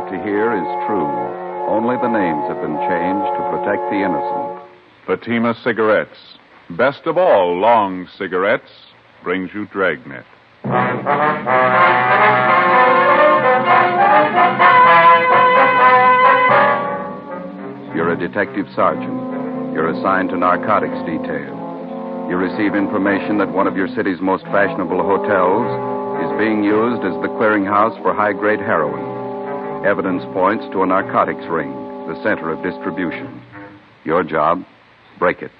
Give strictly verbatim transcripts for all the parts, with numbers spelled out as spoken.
about to hear is true. Only the names have been changed to protect the innocent. Fatima Cigarettes, best of all long cigarettes, brings you Dragnet. You're a detective sergeant. You're assigned to narcotics detail. You receive information that one of your city's most fashionable hotels is being used as the clearinghouse for high-grade heroin. Evidence points to a narcotics ring, the center of distribution. Your job, break it.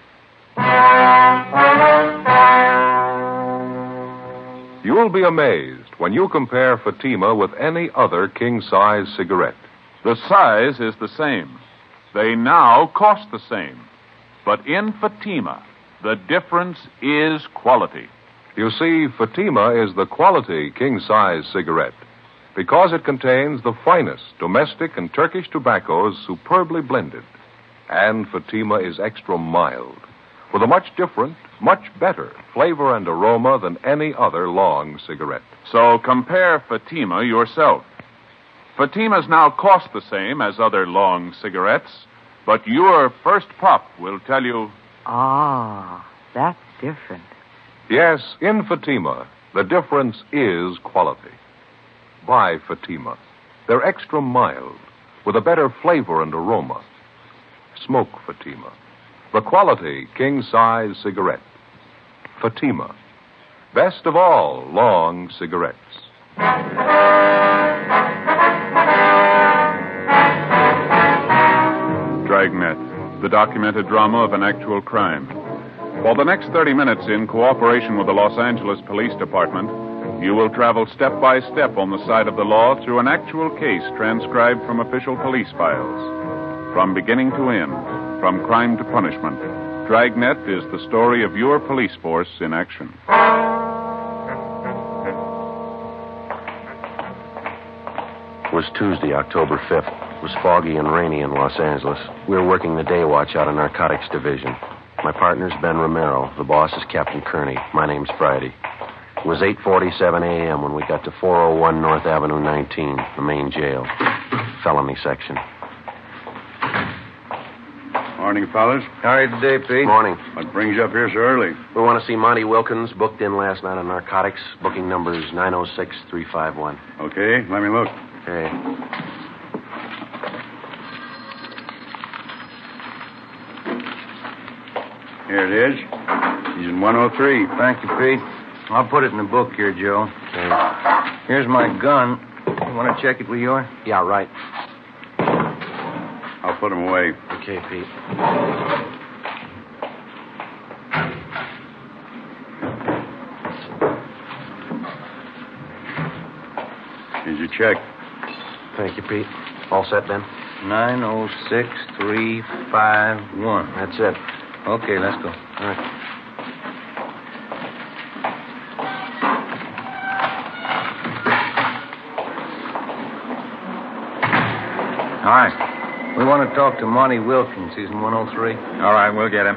You'll be amazed when you compare Fatima with any other king-size cigarette. The size is the same. They now cost the same. But in Fatima, the difference is quality. You see, Fatima is the quality king-size cigarette because it contains the finest domestic and Turkish tobaccos superbly blended. And Fatima is extra mild, with a much different, much better flavor and aroma than any other long cigarette. So compare Fatima yourself. Fatimas now cost the same as other long cigarettes, but your first puff will tell you... Ah, that's different. Yes, in Fatima, the difference is quality. Buy Fatima. They're extra mild, with a better flavor and aroma. Smoke Fatima, the quality king-size cigarette. Fatima, best of all long cigarettes. Dragnet, the documented drama of an actual crime. For the next thirty minutes, in cooperation with the Los Angeles Police Department, you will travel step by step on the side of the law through an actual case transcribed from official police files. From beginning to end, from crime to punishment, Dragnet is the story of your police force in action. It was Tuesday, October fifth. It was foggy and rainy in Los Angeles. We were working the day watch out of Narcotics Division. My partner's Ben Romero. The boss is Captain Kearney. My name's Friday. It was eight forty-seven a.m. when we got to four oh one North Avenue nineteen, the main jail. Felony section. Morning, fellas. How are you today, Pete? Morning. What brings you up here so early? We want to see Monty Wilkins, booked in last night on narcotics. Booking number is nine oh six three five one. Okay, let me look. Okay. Here it is. He's in one oh three. Thank you, Pete. I'll put it in the book here, Joe. Okay. Here's my gun. You want to check it with yours? Yeah, right. I'll put him away. Okay, Pete. Here's your check. Thank you, Pete. All set, Ben? nine oh six three five one. That's it. Okay, let's go. All right. Hi. We want to talk to Monty Wilkins. He's in one oh three. All right, we'll get him.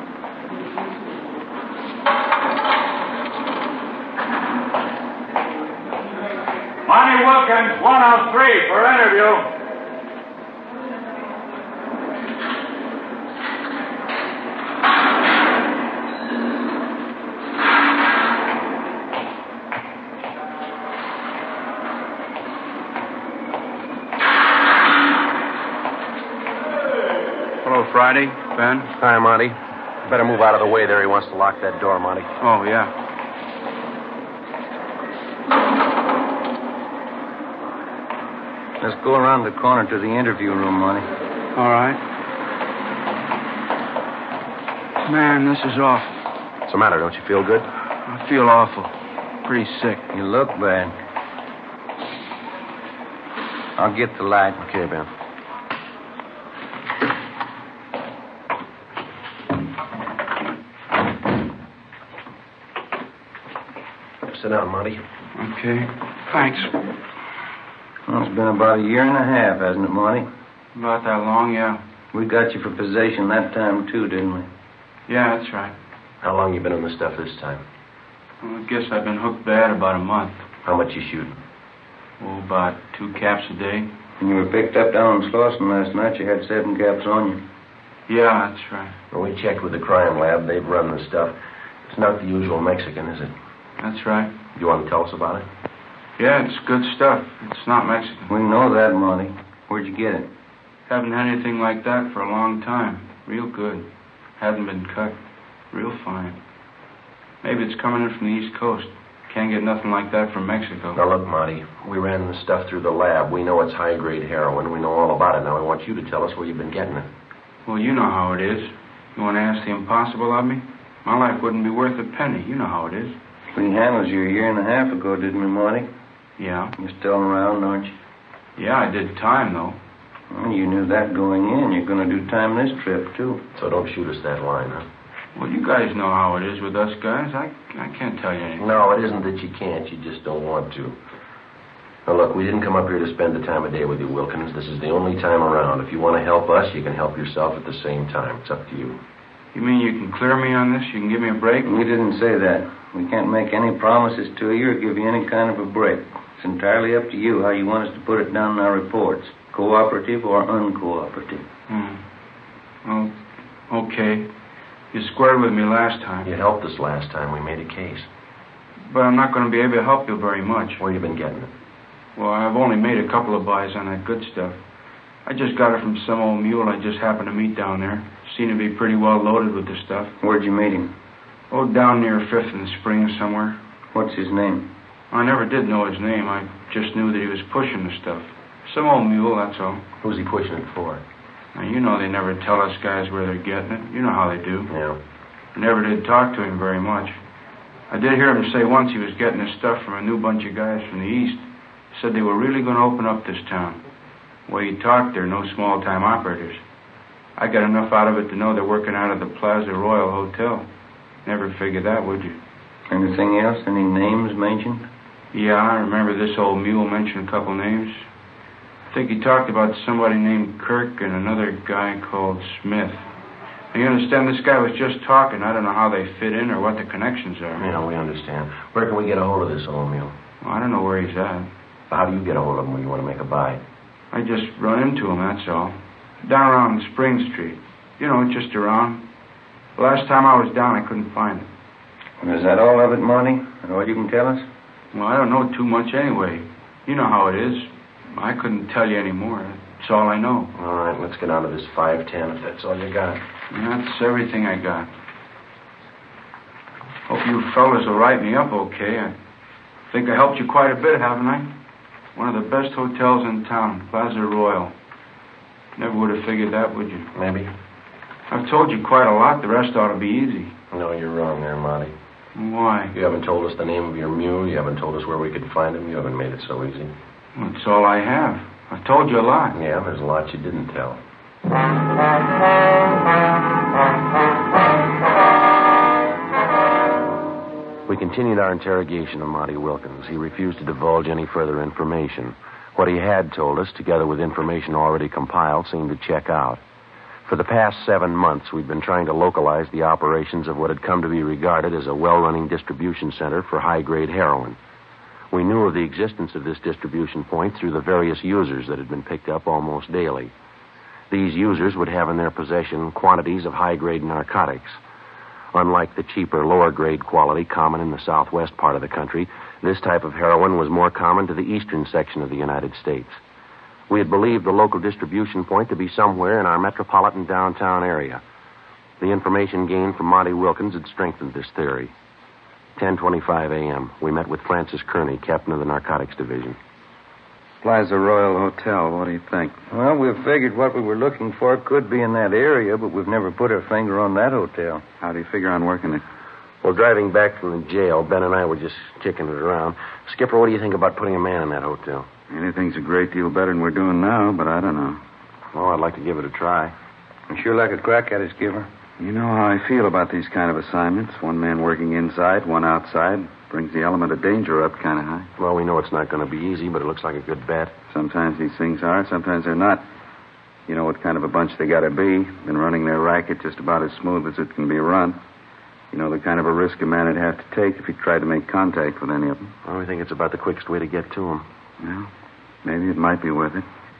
Monty Wilkins, one oh three, for interview. Friday, Ben? Hi, Monty. Better move out of the way there. He wants to lock that door, Monty. Oh, yeah. Let's go around the corner to the interview room, Monty. All right. Man, this is awful. What's the matter? Don't you feel good? I feel awful. Pretty sick. You look bad. I'll get the light. Okay, Ben. Sit down, Monty. Okay. Thanks. Well, it's been about a year and a half, hasn't it, Monty? About that long, yeah. We got you for possession that time, too, didn't we? Yeah, that's right. How long you been on this stuff this time? Well, I guess I've been hooked bad about a month. How much you shooting? Oh, about two caps a day. When you were picked up down in Slauson last night, you had seven caps on you. Yeah, that's right. Well, we checked with the crime lab. They've run the stuff. It's not the usual Mexican, is it? That's right. Do you want to tell us about it? Yeah, it's good stuff. It's not Mexican. We know that, Monty. Where'd you get it? Haven't had anything like that for a long time. Real good. Hasn't been cut. Real fine. Maybe it's coming in from the East Coast. Can't get nothing like that from Mexico. Now, look, Monty, we ran the stuff through the lab. We know it's high-grade heroin. We know all about it. Now, I want you to tell us where you've been getting it. Well, you know how it is. You want to ask the impossible of me? My life wouldn't be worth a penny. You know how it is. We handled you a year and a half ago, didn't we, Monty? Yeah. You're still around, aren't you? Yeah, I did time, though. Well, you knew that going in. You're going to do time this trip, too. So don't shoot us that line, huh? Well, you guys know how it is with us guys. I, I can't tell you anything. No, it isn't that you can't. You just don't want to. Now, look, we didn't come up here to spend the time of day with you, Wilkins. This is the only time around. If you want to help us, you can help yourself at the same time. It's up to you. You mean you can clear me on this? You can give me a break? We didn't say that. We can't make any promises to you or give you any kind of a break. It's entirely up to you how you want us to put it down in our reports, cooperative or uncooperative. Hmm. Well, okay. You squared with me last time. You helped us last time. We made a case. But I'm not going to be able to help you very much. Where you been getting it? Well, I've only made a couple of buys on that good stuff. I just got it from some old mule I just happened to meet down there. Seemed to be pretty well loaded with the stuff. Where'd you meet him? Oh, down near Fifth and Spring somewhere. What's his name? I never did know his name. I just knew that he was pushing the stuff. Some old mule, that's all. Who's he pushing it for? Now, you know they never tell us guys where they're getting it. You know how they do. Yeah. I never did talk to him very much. I did hear him say once he was getting his stuff from a new bunch of guys from the East. Said they were really going to open up this town. The way he talked, they're no small-time operators. I got enough out of it to know they're working out of the Plaza Royal Hotel. Never figured that, would you? Anything else? Any names mentioned? Yeah, I remember this old mule mentioned a couple names. I think he talked about somebody named Kirk and another guy called Smith. Now, you understand, this guy was just talking. I don't know how they fit in or what the connections are. Yeah, we understand. Where can we get a hold of this old mule? Well, I don't know where he's at. How do you get a hold of him when you want to make a buy? I just run into him, that's all. Down around Spring Street. You know, just around. The last time I was down, I couldn't find him. Well, is that all of it, Monty? All you can tell us? Well, I don't know too much anyway. You know how it is. I couldn't tell you any more. That's all I know. All right, let's get on to this five ten if that's all you got. And that's everything I got. Hope you fellas will write me up okay. I think I helped you quite a bit, haven't I? One of the best hotels in town, Plaza Royal. Never would have figured that, would you? Maybe. I've told you quite a lot. The rest ought to be easy. No, you're wrong there, Monty. Why? You haven't told us the name of your mule. You haven't told us where we could find him. You haven't made it so easy. Well, that's all I have. I've told you a lot. Yeah, there's a lot you didn't tell. We continued our interrogation of Monty Wilkins. He refused to divulge any further information. What he had told us, together with information already compiled, seemed to check out. For the past seven months, we'd been trying to localize the operations of what had come to be regarded as a well-running distribution center for high-grade heroin. We knew of the existence of this distribution point through the various users that had been picked up almost daily. These users would have in their possession quantities of high-grade narcotics. Unlike the cheaper, lower-grade quality common in the southwest part of the country, this type of heroin was more common to the eastern section of the United States. We had believed the local distribution point to be somewhere in our metropolitan downtown area. The information gained from Monty Wilkins had strengthened this theory. ten twenty-five a.m. We met with Francis Kearney, captain of the Narcotics Division. Plaza Royal Hotel, what do you think? Well, we've figured what we were looking for could be in that area, but we've never put our finger on that hotel. How do you figure on working it? Well, driving back from the jail, Ben and I were just kicking it around. Skipper, what do you think about putting a man in that hotel? Anything's a great deal better than we're doing now, but I don't know. Oh, I'd like to give it a try. You sure like a crack at it, Skipper? You know how I feel about these kind of assignments. One man working inside, one outside. Brings the element of danger up kind of high. Well, we know it's not going to be easy, but it looks like a good bet. Sometimes these things are, sometimes they're not. You know what kind of a bunch they got to be. Been running their racket just about as smooth as it can be run. You know the kind of a risk a man would have to take if he tried to make contact with any of them. Well, we think it's about the quickest way to get to them. Well, maybe it might be worth it.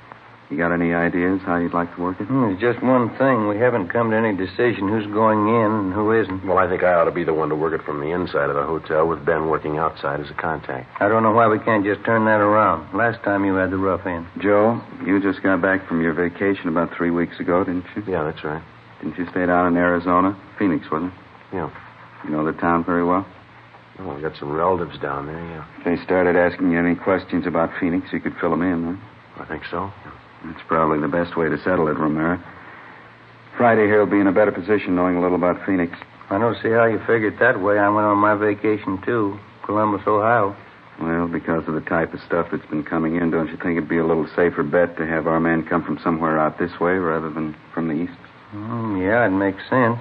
You got any ideas how you'd like to work it? Hmm, there's just one thing. We haven't come to any decision who's going in and who isn't. Well, I think I ought to be the one to work it from the inside of the hotel with Ben working outside as a contact. I don't know why we can't just turn that around. Last time you had the rough end. Joe, you just got back from your vacation about three weeks ago, didn't you? Yeah, that's right. Didn't you stay down in Arizona? Phoenix, wasn't it? Yeah. You know the town very well? Oh, we got some relatives down there, yeah. If they started asking you any questions about Phoenix, you could fill them in, huh? I think so. That's probably the best way to settle it, Romero. Friday here will be in a better position knowing a little about Phoenix. I don't see how you figured that way. I went on my vacation, too. Columbus, Ohio. Well, because of the type of stuff that's been coming in, don't you think it'd be a little safer bet to have our men come from somewhere out this way rather than from the east? Mm, yeah, it makes sense.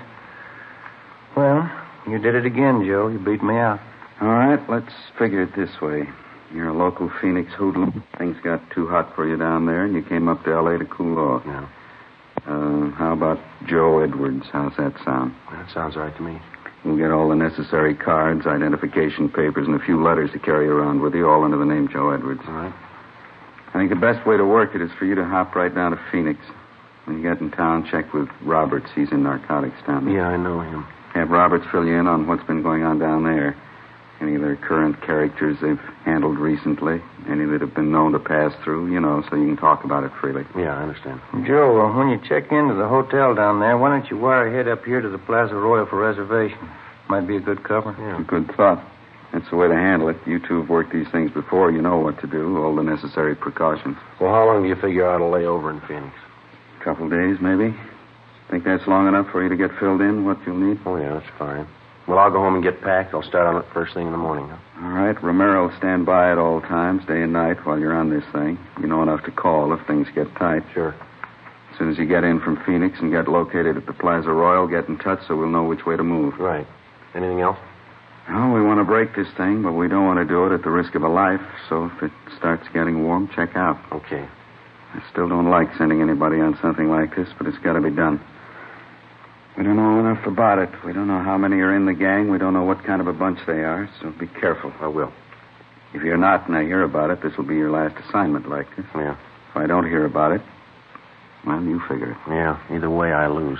Well, you did it again, Joe. You beat me out. All right, let's figure it this way. You're a local Phoenix hoodlum. Things got too hot for you down there, and you came up to L A to cool off. Yeah. Uh, how about Joe Edwards? How's that sound? That sounds right to me. We'll get all the necessary cards, identification papers, and a few letters to carry around with you, all under the name Joe Edwards. All right. I think the best way to work it is for you to hop right down to Phoenix. When you get in town, check with Roberts. He's in narcotics down there. Yeah, I know him. Have Roberts fill you in on what's been going on down there. Any of their current characters they've handled recently. Any that have been known to pass through, you know, so you can talk about it freely. Yeah, I understand. Joe, uh, when you check into the hotel down there, why don't you wire ahead up here to the Plaza Royal for reservation? Might be a good cover. Yeah. Good thought. That's the way to handle it. You two have worked these things before. You know what to do, all the necessary precautions. Well, how long do you figure out to lay over in Phoenix? A couple days, maybe. Think that's long enough for you to get filled in, what you'll need? Oh, yeah, that's fine. Well, I'll go home and get packed. I'll start on it first thing in the morning. Huh? All right. Romero will stand by at all times, day and night, while you're on this thing. You know enough to call if things get tight. Sure. As soon as you get in from Phoenix and get located at the Plaza Royal, get in touch so we'll know which way to move. Right. Anything else? Well, we want to break this thing, but we don't want to do it at the risk of a life. So if it starts getting warm, check out. Okay. I still don't like sending anybody on something like this, but it's got to be done. We don't know enough about it. We don't know how many are in the gang. We don't know what kind of a bunch they are, so be careful. I will. If you're not and I hear about it, this will be your last assignment like this. Yeah. If I don't hear about it, well, you figure it. Yeah, either way, I lose.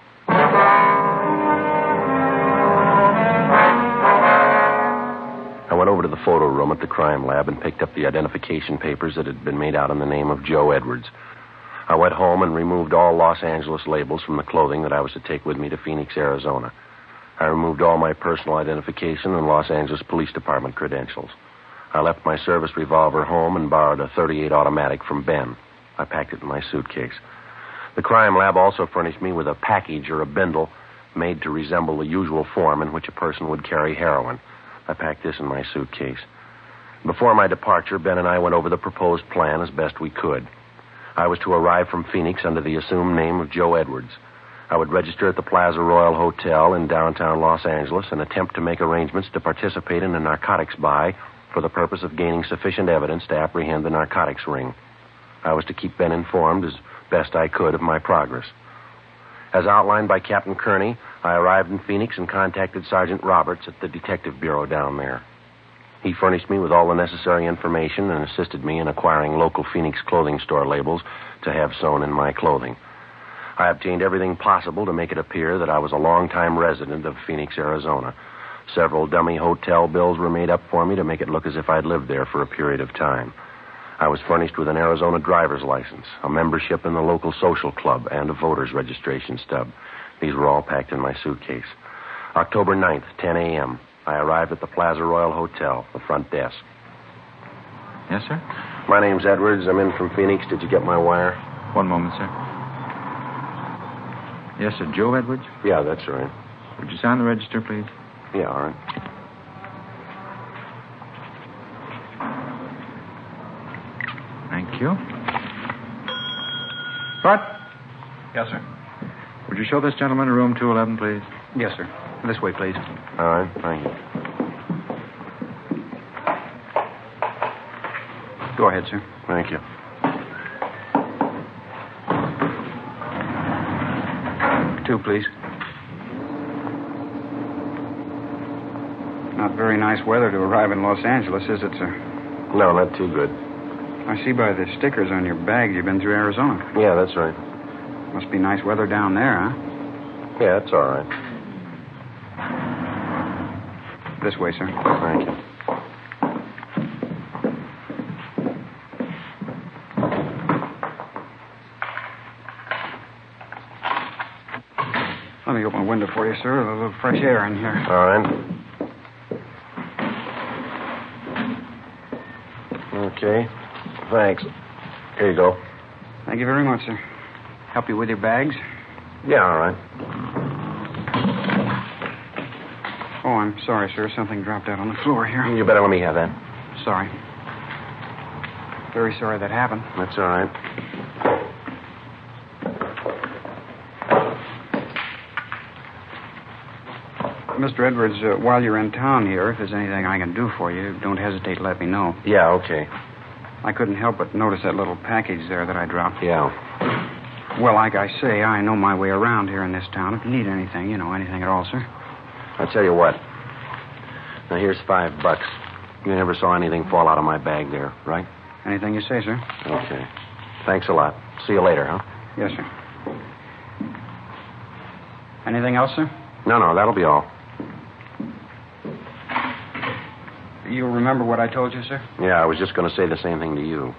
I went over to the photo room at the crime lab and picked up the identification papers that had been made out in the name of Joe Edwards. I went home and removed all Los Angeles labels from the clothing that I was to take with me to Phoenix, Arizona. I removed all my personal identification and Los Angeles Police Department credentials. I left my service revolver home and borrowed a thirty-eight automatic from Ben. I packed it in my suitcase. The crime lab also furnished me with a package or a bindle made to resemble the usual form in which a person would carry heroin. I packed this in my suitcase. Before my departure, Ben and I went over the proposed plan as best we could. I was to arrive from Phoenix under the assumed name of Joe Edwards. I would register at the Plaza Royal Hotel in downtown Los Angeles and attempt to make arrangements to participate in a narcotics buy for the purpose of gaining sufficient evidence to apprehend the narcotics ring. I was to keep Ben informed as best I could of my progress. As outlined by Captain Kearney, I arrived in Phoenix and contacted Sergeant Roberts at the Detective Bureau down there. He furnished me with all the necessary information and assisted me in acquiring local Phoenix clothing store labels to have sewn in my clothing. I obtained everything possible to make it appear that I was a long-time resident of Phoenix, Arizona. Several dummy hotel bills were made up for me to make it look as if I'd lived there for a period of time. I was furnished with an Arizona driver's license, a membership in the local social club, and a voter's registration stub. These were all packed in my suitcase. October ninth, ten a.m., I arrived at the Plaza Royal Hotel, the front desk. Yes, sir? My name's Edwards. I'm in from Phoenix. Did you get my wire? One moment, sir. Yes, sir. Joe Edwards? Yeah, that's right. Would you sign the register, please? Yeah, all right. Thank you. What? Yes, sir. Would you show this gentleman to room two eleven, please? Yes, sir. This way, please. All right, thank you. Go ahead, sir. Thank you. Two, please. Not very nice weather to arrive in Los Angeles, is it, sir? No, not too good. I see by the stickers on your bags you've been through Arizona. Yeah, that's right. Must be nice weather down there, huh? Yeah, it's all right. This way, sir. Thank you. Let me open a window for you, sir. A little fresh air in here. All right. Okay. Thanks. Here you go. Thank you very much, sir. Help you with your bags? Yeah, all right. Oh, I'm sorry, sir. Something dropped out on the floor here. You better let me have that. Sorry. Very sorry that happened. That's all right. Mister Edwards, uh, while you're in town here, if there's anything I can do for you, don't hesitate to let me know. Yeah, okay. I couldn't help but notice that little package there that I dropped. Yeah. Well, like I say, I know my way around here in this town. If you need anything, you know, anything at all, sir. I'll tell you what. Now, here's five bucks. You never saw anything fall out of my bag there, right? Anything you say, sir. Okay. Thanks a lot. See you later, huh? Yes, sir. Anything else, sir? No, no, that'll be all. You remember what I told you, sir? Yeah, I was just going to say the same thing to you.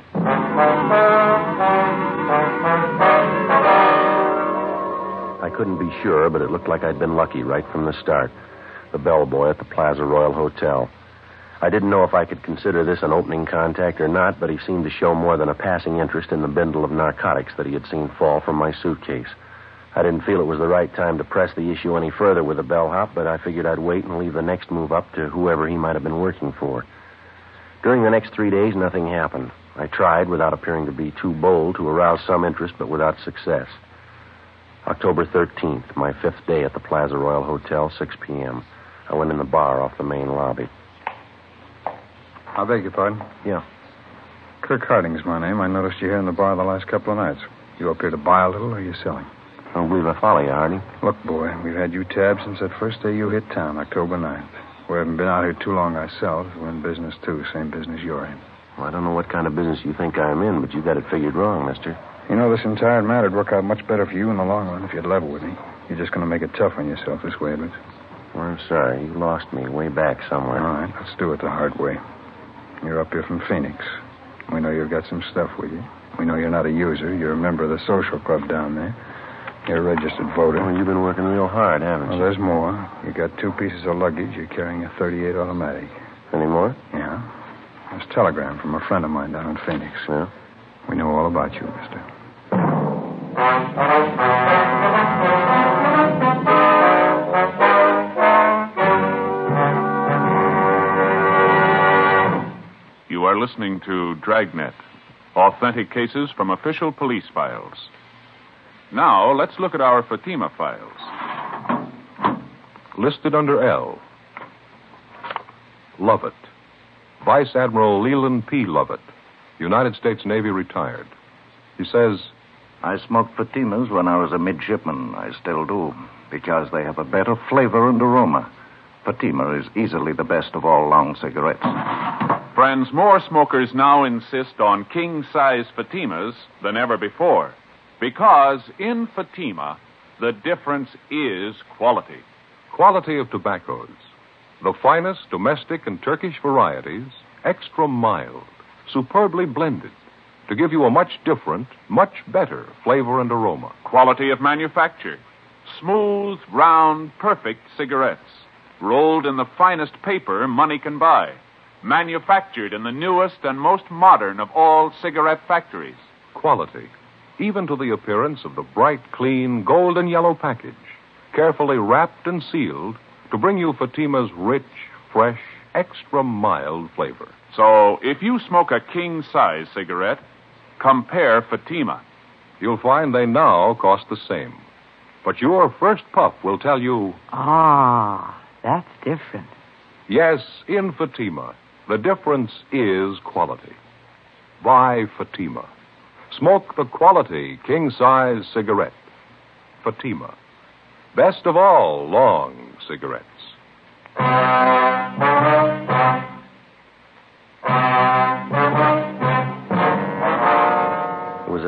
I couldn't be sure, but it looked like I'd been lucky right from the start. The bellboy at the Plaza Royal Hotel. I didn't know if I could consider this an opening contact or not, but he seemed to show more than a passing interest in the bundle of narcotics that he had seen fall from my suitcase. I didn't feel it was the right time to press the issue any further with the bellhop, but I figured I'd wait and leave the next move up to whoever he might have been working for. During the next three days, nothing happened. I tried, without appearing to be too bold, to arouse some interest, but without success. October thirteenth, my fifth day at the Plaza Royal Hotel, six p.m. I went in the bar off the main lobby. I beg your pardon? Yeah. Kirk Harding's my name. I noticed you here in the bar the last couple of nights. You up here to buy a little, or are you selling? I don't believe I follow you, Harding. Look, boy, we've had you tabbed since that first day you hit town, October ninth. We haven't been out here too long ourselves. We're in business, too. Same business you're in. Well, I don't know what kind of business you think I'm in, but you got it figured wrong, mister. You know, this entire matter would work out much better for you in the long run if you'd level with me. You're just going to make it tough on yourself this way, Edwards. Well, I'm sorry. You lost me way back somewhere. All right, let's do it the hard way. You're up here from Phoenix. We know you've got some stuff with you. We know you're not a user. You're a member of the social club down there. You're a registered voter. Well, you've been working real hard, haven't well, you? Well, there's more. You got two pieces of luggage. You're carrying a thirty-eight automatic. Any more? Yeah. There's a telegram from a friend of mine down in Phoenix. Yeah? We know all about you, mister. You are listening to Dragnet, authentic cases from official police files. Now, let's look at our Fatima files. Listed under L. Lovett. Vice Admiral Leland P. Lovett, United States Navy retired. He says, I smoked Fatimas when I was a midshipman. I still do, because they have a better flavor and aroma. Fatima is easily the best of all long cigarettes. Friends, more smokers now insist on king-size Fatimas than ever before. Because in Fatima, the difference is quality. Quality of tobaccos. The finest domestic and Turkish varieties, extra mild, superbly blended, to give you a much different, much better flavor and aroma. Quality of manufacture. Smooth, round, perfect cigarettes. Rolled in the finest paper money can buy. Manufactured in the newest and most modern of all cigarette factories. Quality, even to the appearance of the bright, clean, gold and yellow package, carefully wrapped and sealed to bring you Fatima's rich, fresh, extra mild flavor. So, if you smoke a king-size cigarette, compare Fatima. You'll find they now cost the same. But your first puff will tell you... Ah, that's different. Yes, in Fatima, the difference is quality. Buy Fatima. Smoke the quality king-size cigarette. Fatima. Best of all long cigarettes.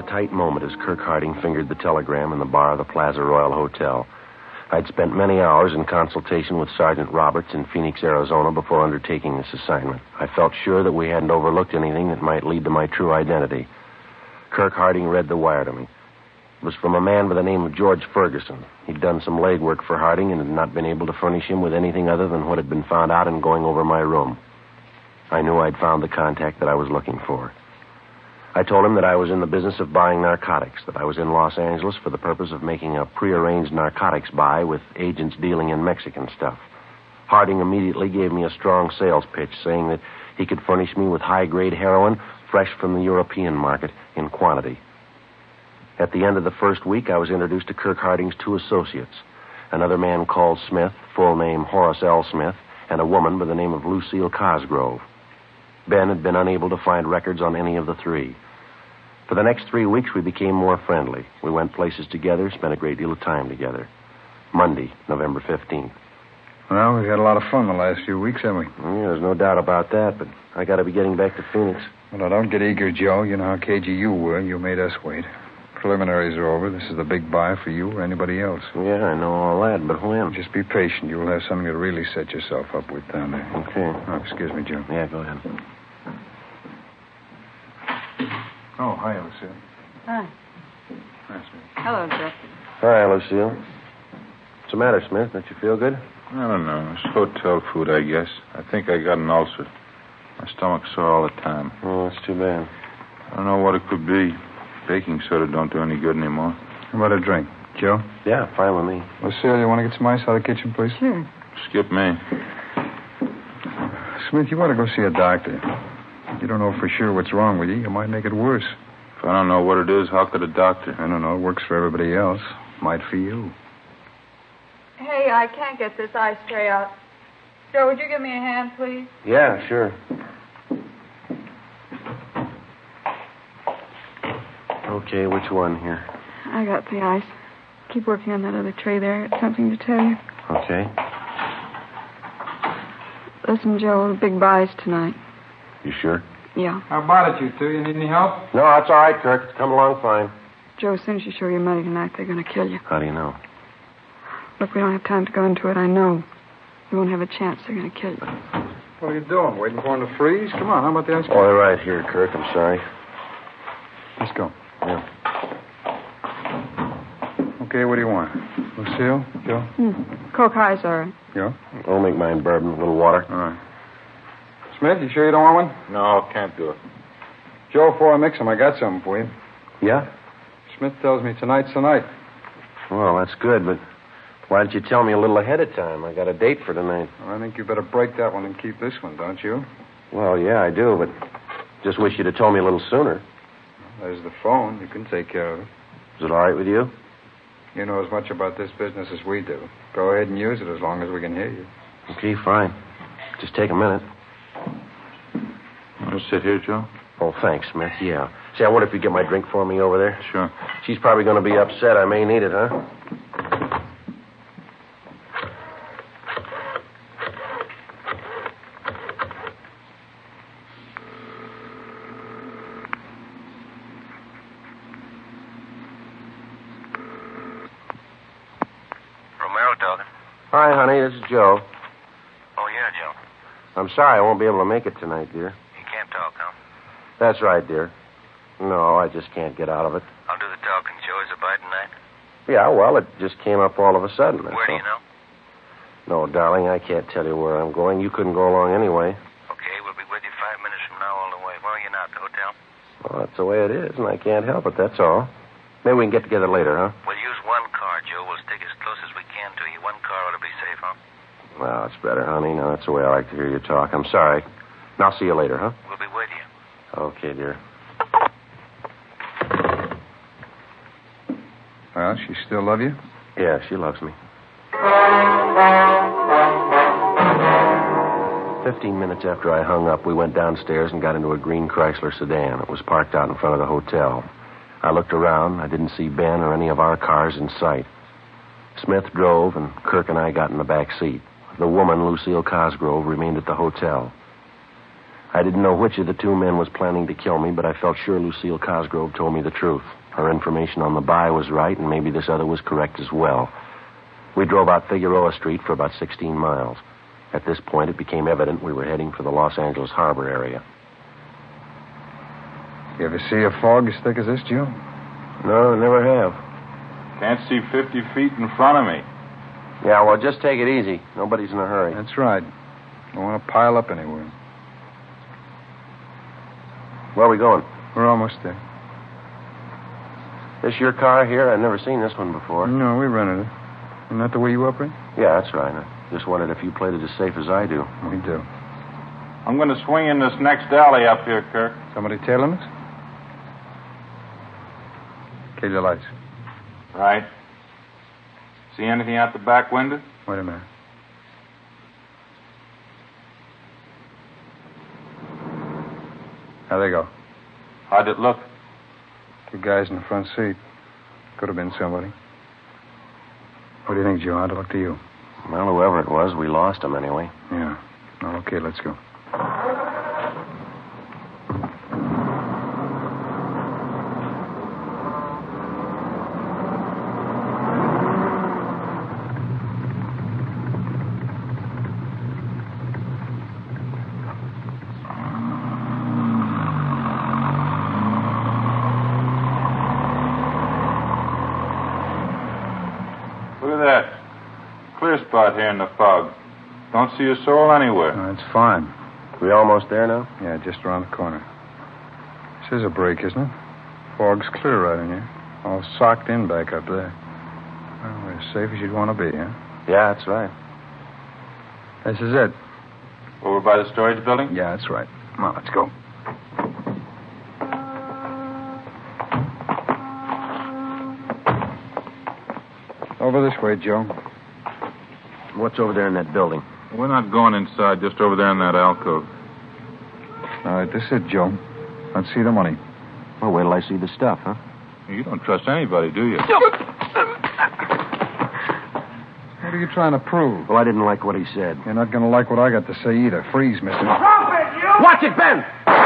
tight moment as Kirk Harding fingered the telegram in the bar of the Plaza Royal Hotel. I'd spent many hours in consultation with Sergeant Roberts in Phoenix, Arizona, before undertaking this assignment. I felt sure that we hadn't overlooked anything that might lead to my true identity. Kirk Harding read the wire to me. It was from a man by the name of George Ferguson. He'd done some legwork for Harding and had not been able to furnish him with anything other than what had been found out in going over my room. I knew I'd found the contact that I was looking for. I told him that I was in the business of buying narcotics, that I was in Los Angeles for the purpose of making a prearranged narcotics buy with agents dealing in Mexican stuff. Harding immediately gave me a strong sales pitch, saying that he could furnish me with high-grade heroin fresh from the European market in quantity. At the end of the first week, I was introduced to Kirk Harding's two associates, another man called Smith, full name Horace L. Smith, and a woman by the name of Lucille Cosgrove. Ben had been unable to find records on any of the three. For the next three weeks, we became more friendly. We went places together, spent a great deal of time together. Monday, November fifteenth. Well, we've had a lot of fun the last few weeks, haven't we? Yeah, there's no doubt about that, but I got to be getting back to Phoenix. Well, now, don't get eager, Joe. You know how cagey you were. You made us wait. Preliminaries are over. This is the big buy for you or anybody else. Yeah, I know all that, but when? Just be patient. You'll have something to really set yourself up with down there. Okay. Oh, excuse me, Joe. Yeah, go ahead. Oh, hi, Lucille. Hi. Nice to meet you. Hello, Jeff. Hi, Lucille. What's the matter, Smith? Don't you feel good? I don't know. It's hotel food, I guess. I think I got an ulcer. My stomach's sore all the time. Oh, that's too bad. I don't know what it could be. Baking soda don't do any good anymore. How about a drink? Joe? Yeah, fine with me. Lucille, you want to get some ice out of the kitchen, please? Sure. Skip me. Smith, you ought to go see a doctor. You don't know for sure what's wrong with you. You might make it worse. If I don't know what it is, how could a doctor? I don't know. It works for everybody else. Might for you. Hey, I can't get this ice tray out. Joe, would you give me a hand, please? Yeah, sure. Okay, which one here? I got the ice. Keep working on that other tray there. It's something to tell you. Okay. Listen, Joe, the big buy's tonight. You sure? Yeah. How about it, you two? You need any help? No, that's all right, Kirk. It's coming along fine. Joe, as soon as you show your money tonight, they're going to kill you. How do you know? Look, we don't have time to go into it. I know. You won't have a chance. They're going to kill you. What are you doing? Waiting for them to freeze? Come on, how about the ice cream? Oh, they're right here, Kirk. I'm sorry. Let's go. Yeah. Okay, what do you want? Lucille? Joe? Hmm. Coke high's all right. Yeah? I'll make mine bourbon, a little water. All right. Smith, you sure you don't want one? No, can't do it. Joe, before I mix them, I got something for you. Yeah? Smith tells me tonight's the night. Well, that's good, but why didn't you tell me a little ahead of time? I got a date for tonight. Well, I think you better break that one and keep this one, don't you? Well, yeah, I do, but just wish you'd have told me a little sooner. Well, there's the phone. You can take care of it. Is it all right with you? You know as much about this business as we do. Go ahead and use it as long as we can hear you. Okay, fine. Just take a minute. Want to sit here, Joe? Oh, thanks, Smith. Yeah. Say, I wonder if you get my drink for me over there? Sure. She's probably going to be upset. I may need it, huh? Romero talking. Hi, honey. This is Joe. Oh, yeah, Joe. I'm sorry I won't be able to make it tonight, dear. You can't talk, huh? That's right, dear. No, I just can't get out of it. I'll do the talking, Joe. Is it by tonight? Yeah, well, it just came up all of a sudden. Where do you know? No, darling, I can't tell you where I'm going. You couldn't go along anyway. Okay, we'll be with you five minutes from now all the way. Where are you now, at the hotel? Well, that's the way it is, and I can't help it, that's all. Maybe we can get together later, huh? We'll use one car, Joe. We'll stick as close as we can to you. One car ought to be safe, huh? Well, it's better, honey. Now, that's the way I like to hear you talk. I'm sorry. And I'll see you later, huh? We'll be with you. Okay, dear. Well, she still love you? Yeah, she loves me. Fifteen minutes after I hung up, we went downstairs and got into a green Chrysler sedan. It was parked out in front of the hotel. I looked around. I didn't see Ben or any of our cars in sight. Smith drove, and Kirk and I got in the back seat. The woman, Lucille Cosgrove, remained at the hotel. I didn't know which of the two men was planning to kill me, but I felt sure Lucille Cosgrove told me the truth. Her information on the buy was right, and maybe this other was correct as well. We drove out Figueroa Street for about sixteen miles. At this point, it became evident we were heading for the Los Angeles harbor area. You ever see a fog as thick as this, Joe? No, never have. Can't see fifty feet in front of me. Yeah, well, just take it easy. Nobody's in a hurry. That's right. Don't want to pile up anywhere. Where are we going? We're almost there. This your car here? I've never seen this one before. No, we rented it. Isn't that the way you operate? Yeah, that's right. I just wondered if you played it as safe as I do. We do. I'm going to swing in this next alley up here, Kirk. Somebody tailing us? Kill your lights. Right. See anything out the back window? Wait a minute. How'd they go? How'd it look? Two guys in the front seat. Could have been somebody. What do you think, Joe? How'd it look to you? Well, whoever it was, we lost him anyway. Yeah. Oh, okay, let's go. Spot here in the fog. Don't see a soul anywhere. No, it's fine. We almost there now? Yeah, just around the corner. This is a break, isn't it? Fog's clear right in here. All socked in back up there. Well, we're as safe as you'd want to be, huh? Yeah, that's right. This is it. Over by the storage building? Yeah, that's right. Come on, let's go. Over this way, Joe. What's over there in that building? We're not going inside, just over there in that alcove. All right, this is it, Joe. Let's see the money. Well, wait till I see the stuff, huh? You don't trust anybody, do you? What are you trying to prove? Well, I didn't like what he said. You're not going to like what I got to say either. Freeze, mister. Stop it, you! Watch it, Ben!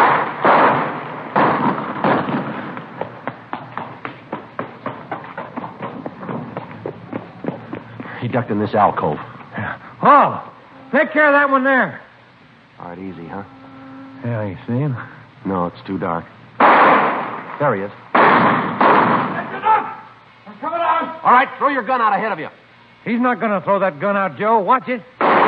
He ducked in this alcove. Oh, take care of that one there. All right, easy, huh? Yeah, you see him? No, it's too dark. There he is. That's enough! I'm coming out. All right, throw your gun out ahead of you. He's not going to throw that gun out, Joe. Watch it.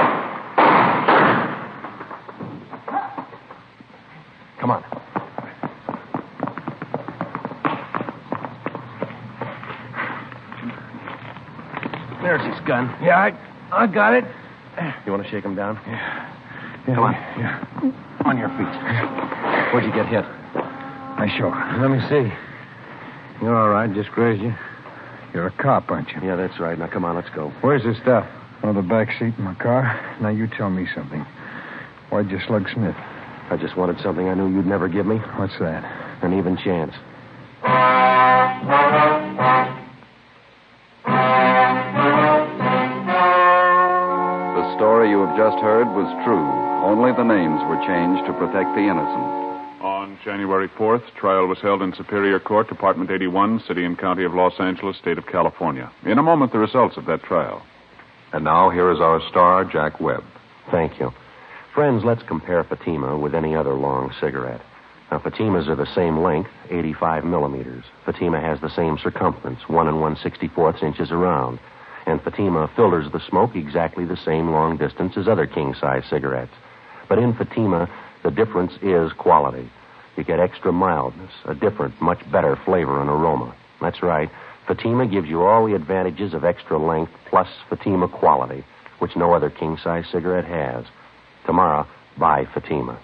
Come on. There's his gun. Yeah, I, I got it. You want to shake him down? Yeah. yeah Come on. Yeah. On your feet. Where'd you get hit? I sure. Let me see. You're all right. Just grazed you. You're a cop, aren't you? Yeah, that's right. Now, come on, let's go. Where's the stuff? On the back seat in my car. Now, you tell me something. Why'd you slug Smith? I just wanted something I knew you'd never give me. What's that? An even chance. The story you have just heard was true. Only the names were changed to protect the innocent. On January fourth, trial was held in Superior Court, Department eighty-one, City and County of Los Angeles, State of California. In a moment, the results of that trial. And now, here is our star, Jack Webb. Thank you. Friends, let's compare Fatima with any other long cigarette. Now, Fatimas are the same length, eighty-five millimeters. Fatima has the same circumference, one and one sixty-fourths inches around. And Fatima filters the smoke exactly the same long distance as other king-size cigarettes. But in Fatima, the difference is quality. You get extra mildness, a different, much better flavor and aroma. That's right. Fatima gives you all the advantages of extra length plus Fatima quality, which no other king-size cigarette has. Tomorrow, buy Fatima.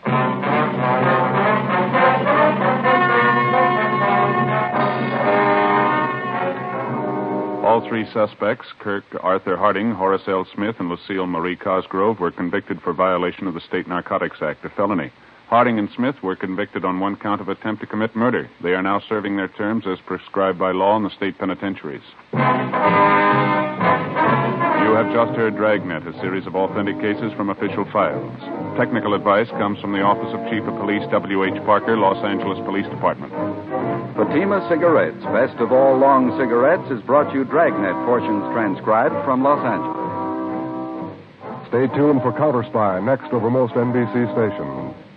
All three suspects, Kirk Arthur Harding, Horace L. Smith, and Lucille Marie Cosgrove, were convicted for violation of the State Narcotics Act, a felony. Harding and Smith were convicted on one count of attempt to commit murder. They are now serving their terms as prescribed by law in the state penitentiaries. You You have just heard Dragnet, a series of authentic cases from official files. Technical advice comes from the Office of Chief of Police W H. Parker, Los Angeles Police Department. Fatima Cigarettes, best of all long cigarettes, has brought you Dragnet portions transcribed from Los Angeles. Stay tuned for Counter Spy next over most N B C stations.